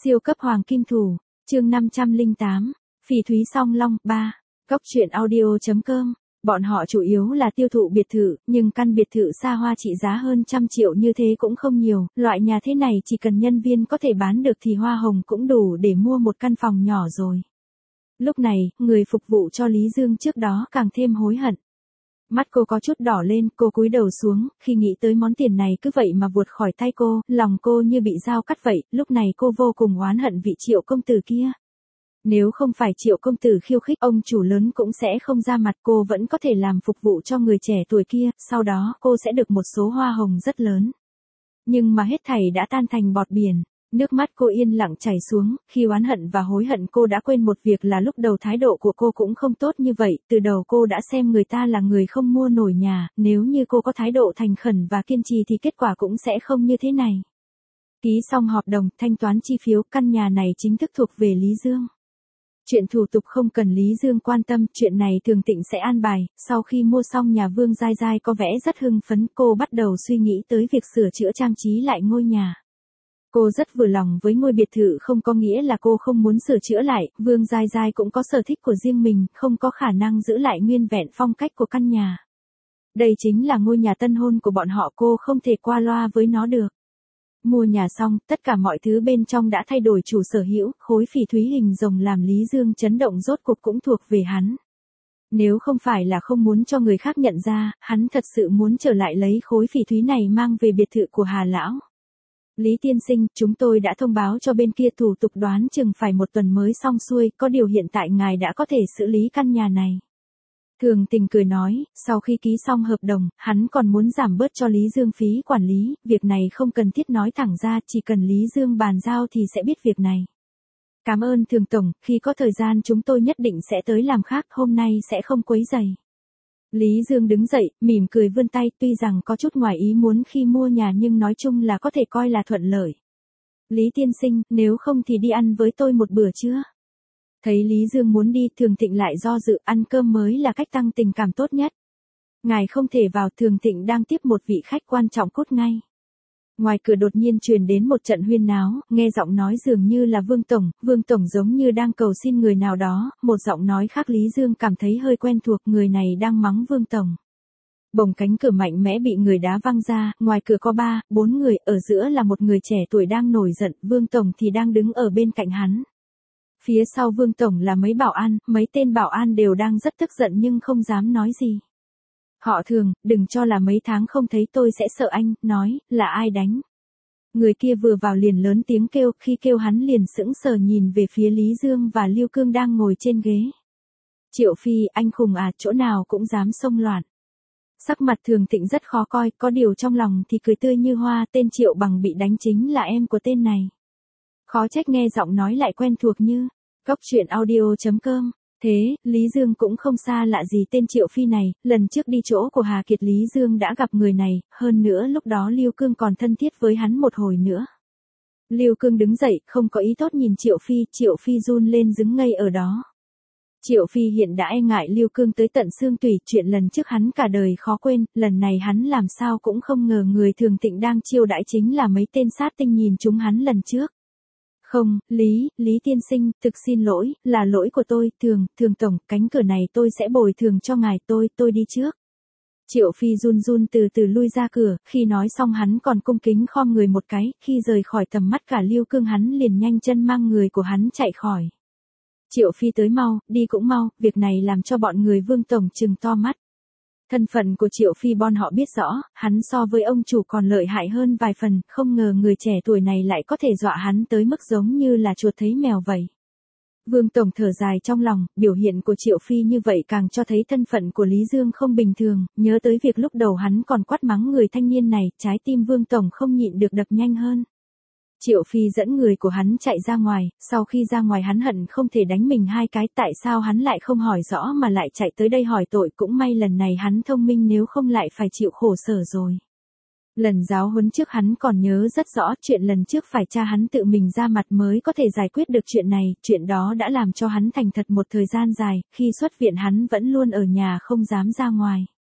Siêu cấp hoàng kim thủ, chương 508, phỉ thúy song long 3, Cóc truyện audio.com. Bọn họ chủ yếu là tiêu thụ biệt thự, nhưng căn biệt thự xa hoa trị giá hơn 100 triệu như thế cũng không nhiều, loại nhà thế này chỉ cần nhân viên có thể bán được thì hoa hồng cũng đủ để mua một căn phòng nhỏ rồi. Lúc này, người phục vụ cho Lý Dương trước đó càng thêm hối hận. Mắt cô có chút đỏ lên, cô cúi đầu xuống, khi nghĩ tới món tiền này cứ vậy mà vụt khỏi tay cô, lòng cô như bị dao cắt vậy, lúc này cô vô cùng oán hận vị Triệu công tử kia. Nếu không phải Triệu công tử khiêu khích, ông chủ lớn cũng sẽ không ra mặt, cô vẫn có thể làm phục vụ cho người trẻ tuổi kia, sau đó cô sẽ được một số hoa hồng rất lớn. Nhưng mà hết thảy đã tan thành bọt biển. Nước mắt cô yên lặng chảy xuống, khi oán hận và hối hận cô đã quên một việc là lúc đầu thái độ của cô cũng không tốt như vậy, từ đầu cô đã xem người ta là người không mua nổi nhà, nếu như cô có thái độ thành khẩn và kiên trì thì kết quả cũng sẽ không như thế này. Ký xong hợp đồng, thanh toán chi phiếu, căn nhà này chính thức thuộc về Lý Dương. Chuyện thủ tục không cần Lý Dương quan tâm, chuyện này Thường Tịnh sẽ an bài. Sau khi mua xong nhà, Vương Giai Giai có vẻ rất hưng phấn, cô bắt đầu suy nghĩ tới việc sửa chữa trang trí lại ngôi nhà. Cô rất vừa lòng với ngôi biệt thự, không có nghĩa là cô không muốn sửa chữa lại, Vương Giai Giai cũng có sở thích của riêng mình, không có khả năng giữ lại nguyên vẹn phong cách của căn nhà. Đây chính là ngôi nhà tân hôn của bọn họ, cô không thể qua loa với nó được. Mua nhà xong, tất cả mọi thứ bên trong đã thay đổi chủ sở hữu, khối phỉ thúy hình rồng làm Lý Dương chấn động rốt cuộc cũng thuộc về hắn. Nếu không phải là không muốn cho người khác nhận ra, hắn thật sự muốn trở lại lấy khối phỉ thúy này mang về biệt thự của Hà Lão. Lý tiên sinh, chúng tôi đã thông báo cho bên kia, thủ tục đoán chừng phải một tuần mới xong xuôi, có điều hiện tại ngài đã có thể xử lý căn nhà này. Thường Tình cười nói, sau khi ký xong hợp đồng, hắn còn muốn giảm bớt cho Lý Dương phí quản lý, việc này không cần thiết nói thẳng ra, chỉ cần Lý Dương bàn giao thì sẽ biết việc này. Cảm ơn Thường Tổng, khi có thời gian chúng tôi nhất định sẽ tới làm khác, hôm nay sẽ không quấy rầy. Lý Dương đứng dậy, mỉm cười vươn tay, tuy rằng có chút ngoài ý muốn khi mua nhà nhưng nói chung là có thể coi là thuận lợi. Lý tiên sinh, nếu không thì đi ăn với tôi một bữa chưa? Thấy Lý Dương muốn đi, Thường Tịnh lại do dự, ăn cơm mới là cách tăng tình cảm tốt nhất. Ngài không thể vào, Thường Tịnh đang tiếp một vị khách quan trọng cốt ngay. Ngoài cửa đột nhiên truyền đến một trận huyên náo, nghe giọng nói dường như là Vương Tổng giống như đang cầu xin người nào đó, một giọng nói khác Lý Dương cảm thấy hơi quen thuộc, người này đang mắng Vương Tổng. Bồng cánh cửa mạnh mẽ bị người đá văng ra, ngoài cửa có 3-4 người, ở giữa là một người trẻ tuổi đang nổi giận, Vương Tổng thì đang đứng ở bên cạnh hắn. Phía sau Vương Tổng là mấy bảo an, mấy tên bảo an đều đang rất tức giận nhưng không dám nói gì. Họ Thường, đừng cho là mấy tháng không thấy tôi sẽ sợ anh, nói, là ai đánh. Người kia vừa vào liền lớn tiếng kêu, khi kêu hắn liền sững sờ nhìn về phía Lý Dương và Lưu Cương đang ngồi trên ghế. Triệu Phi, anh khùng à, chỗ nào cũng dám xông loạn. Sắc mặt Thường Tịnh rất khó coi, có điều trong lòng thì cười tươi như hoa, tên Triệu Bằng bị đánh chính là em của tên này. Khó trách nghe giọng nói lại quen thuộc như, Cóc truyện audio.com. Thế, Lý Dương cũng không xa lạ gì tên Triệu Phi này, lần trước đi chỗ của Hà Kiệt Lý Dương đã gặp người này, hơn nữa lúc đó Lưu Cương còn thân thiết với hắn một hồi nữa. Lưu Cương đứng dậy, không có ý tốt nhìn Triệu Phi run lên đứng ngây ở đó. Triệu Phi hiện đã e ngại Lưu Cương tới tận xương tủy, chuyện lần trước hắn cả đời khó quên, lần này hắn làm sao cũng không ngờ người Thường Tịnh đang chiêu đãi chính là mấy tên sát tinh nhìn chúng hắn lần trước. Không, Lý tiên sinh, thực xin lỗi, là lỗi của tôi, Thường Tổng, cánh cửa này tôi sẽ bồi thường cho ngài, tôi đi trước. Triệu Phi run từ từ lui ra cửa, khi nói xong hắn còn cung kính khom người một cái, khi rời khỏi tầm mắt cả Lưu Cương hắn liền nhanh chân mang người của hắn chạy khỏi. Triệu Phi tới mau, đi cũng mau, việc này làm cho bọn người Vương Tổng trừng to mắt. Thân phận của Triệu Phi bọn họ biết rõ, hắn so với ông chủ còn lợi hại hơn vài phần, không ngờ người trẻ tuổi này lại có thể dọa hắn tới mức giống như là chuột thấy mèo vậy. Vương Tổng thở dài trong lòng, biểu hiện của Triệu Phi như vậy càng cho thấy thân phận của Lý Dương không bình thường, nhớ tới việc lúc đầu hắn còn quát mắng người thanh niên này, trái tim Vương Tổng không nhịn được đập nhanh hơn. Triệu Phi dẫn người của hắn chạy ra ngoài, sau khi ra ngoài hắn hận không thể đánh mình 2 cái, tại sao hắn lại không hỏi rõ mà lại chạy tới đây hỏi tội, cũng may lần này hắn thông minh nếu không lại phải chịu khổ sở rồi. Lần giáo huấn trước hắn còn nhớ rất rõ, chuyện lần trước phải cha hắn tự mình ra mặt mới có thể giải quyết được chuyện này, chuyện đó đã làm cho hắn thành thật một thời gian dài, khi xuất viện hắn vẫn luôn ở nhà không dám ra ngoài.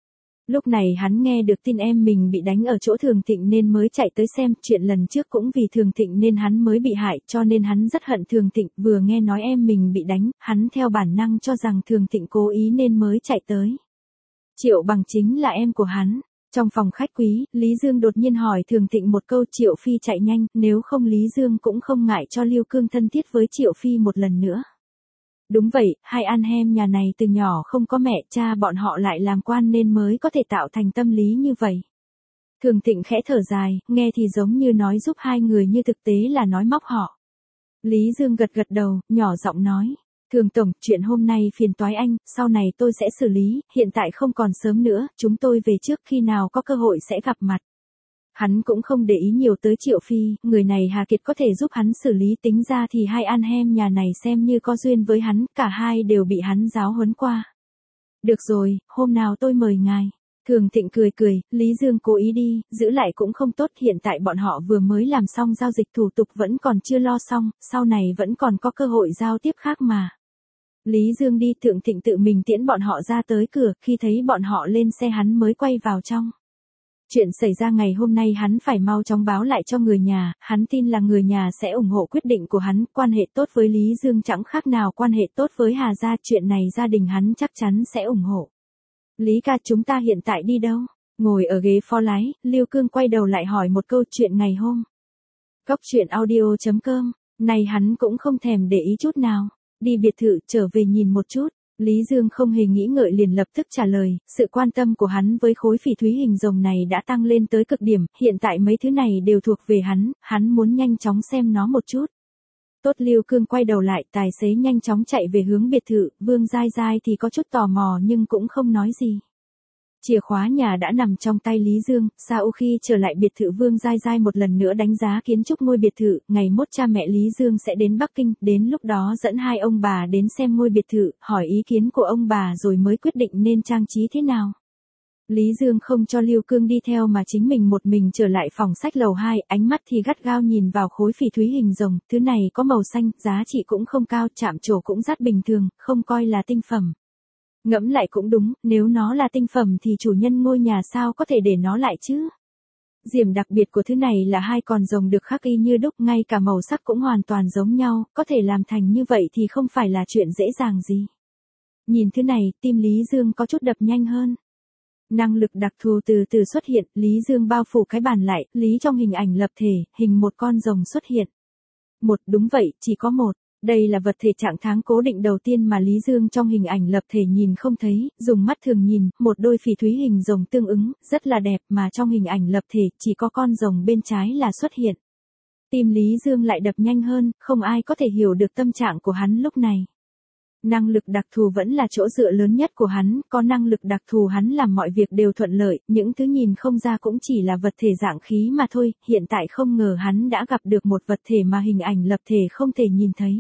Lúc này hắn nghe được tin em mình bị đánh ở chỗ Thường Thịnh nên mới chạy tới xem, chuyện lần trước cũng vì Thường Thịnh nên hắn mới bị hại, cho nên hắn rất hận Thường Thịnh, vừa nghe nói em mình bị đánh, hắn theo bản năng cho rằng Thường Thịnh cố ý nên mới chạy tới. Triệu Bằng chính là em của hắn. Trong phòng khách quý, Lý Dương đột nhiên hỏi Thường Thịnh một câu. Triệu Phi chạy nhanh, nếu không Lý Dương cũng không ngại cho Lưu Cương thân thiết với Triệu Phi một lần nữa. Đúng vậy, hai anh em nhà này từ nhỏ không có mẹ, cha bọn họ lại làm quan nên mới có thể tạo thành tâm lý như vậy. Thường Thịnh khẽ thở dài, nghe thì giống như nói giúp hai người như thực tế là nói móc họ. Lý Dương gật gật đầu, nhỏ giọng nói. Thường Tổng, chuyện hôm nay phiền toái anh, sau này tôi sẽ xử lý, hiện tại không còn sớm nữa, chúng tôi về trước, khi nào có cơ hội sẽ gặp mặt. Hắn cũng không để ý nhiều tới Triệu Phi, người này Hà Kiệt có thể giúp hắn xử lý, tính ra thì hai anh em nhà này xem như có duyên với hắn, cả hai đều bị hắn giáo huấn qua. Được rồi, hôm nào tôi mời ngài. Thường Thịnh cười cười, Lý Dương cố ý đi, giữ lại cũng không tốt, hiện tại bọn họ vừa mới làm xong giao dịch, thủ tục vẫn còn chưa lo xong, sau này vẫn còn có cơ hội giao tiếp khác mà. Lý Dương đi, Thường Thịnh tự mình tiễn bọn họ ra tới cửa, khi thấy bọn họ lên xe hắn mới quay vào trong. Chuyện xảy ra ngày hôm nay hắn phải mau chóng báo lại cho người nhà, hắn tin là người nhà sẽ ủng hộ quyết định của hắn, quan hệ tốt với Lý Dương chẳng khác nào quan hệ tốt với Hà gia, chuyện này gia đình hắn chắc chắn sẽ ủng hộ. Lý ca, chúng ta hiện tại đi đâu? Ngồi ở ghế phó lái, Lưu Cương quay đầu lại hỏi một câu. Chuyện ngày hôm. Cóc truyện audio.com, này hắn cũng không thèm để ý chút nào. Đi biệt thự, trở về nhìn một chút. Lý Dương không hề nghĩ ngợi liền lập tức trả lời, sự quan tâm của hắn với khối phỉ thúy hình rồng này đã tăng lên tới cực điểm, hiện tại mấy thứ này đều thuộc về hắn muốn nhanh chóng xem nó một chút. Tốt. Lưu Cương quay đầu lại, tài xế nhanh chóng chạy về hướng biệt thự, Vương Giai Giai thì có chút tò mò nhưng cũng không nói gì. Chìa khóa nhà đã nằm trong tay Lý Dương, sau khi trở lại biệt thự Vương Giai Giai một lần nữa đánh giá kiến trúc ngôi biệt thự, ngày mốt cha mẹ Lý Dương sẽ đến Bắc Kinh, đến lúc đó dẫn hai ông bà đến xem ngôi biệt thự, hỏi ý kiến của ông bà rồi mới quyết định nên trang trí thế nào. Lý Dương không cho Lưu Cương đi theo mà chính mình một mình trở lại phòng sách lầu 2, ánh mắt thì gắt gao nhìn vào khối phỉ thúy hình rồng, thứ này có màu xanh, giá trị cũng không cao, chạm trổ cũng rất bình thường, không coi là tinh phẩm. Ngẫm lại cũng đúng, nếu nó là tinh phẩm thì chủ nhân ngôi nhà sao có thể để nó lại chứ? Điểm đặc biệt của thứ này là hai con rồng được khắc y như đúc, ngay cả màu sắc cũng hoàn toàn giống nhau, có thể làm thành như vậy thì không phải là chuyện dễ dàng gì. Nhìn thứ này, tim Lý Dương có chút đập nhanh hơn. Năng lực đặc thù từ từ xuất hiện, Lý Dương bao phủ cái bàn lại, Lý trong hình ảnh lập thể, hình một con rồng xuất hiện. Một, đúng vậy, chỉ có một. Đây là vật thể trạng thái cố định đầu tiên mà Lý Dương trong hình ảnh lập thể nhìn không thấy, dùng mắt thường nhìn, một đôi phỉ thúy hình rồng tương ứng, rất là đẹp mà trong hình ảnh lập thể chỉ có con rồng bên trái là xuất hiện. Tim Lý Dương lại đập nhanh hơn, không ai có thể hiểu được tâm trạng của hắn lúc này. Năng lực đặc thù vẫn là chỗ dựa lớn nhất của hắn, có năng lực đặc thù hắn làm mọi việc đều thuận lợi, những thứ nhìn không ra cũng chỉ là vật thể dạng khí mà thôi, hiện tại không ngờ hắn đã gặp được một vật thể mà hình ảnh lập thể không thể nhìn thấy.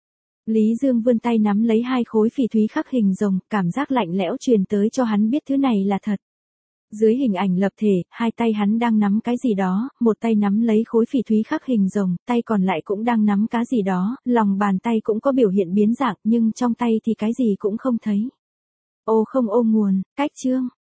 Lý Dương vươn tay nắm lấy hai khối phỉ thúy khắc hình rồng, cảm giác lạnh lẽo truyền tới cho hắn biết thứ này là thật. Dưới hình ảnh lập thể, hai tay hắn đang nắm cái gì đó, một tay nắm lấy khối phỉ thúy khắc hình rồng, tay còn lại cũng đang nắm cái gì đó, lòng bàn tay cũng có biểu hiện biến dạng nhưng trong tay thì cái gì cũng không thấy. Ô không ô nguồn, cách chương.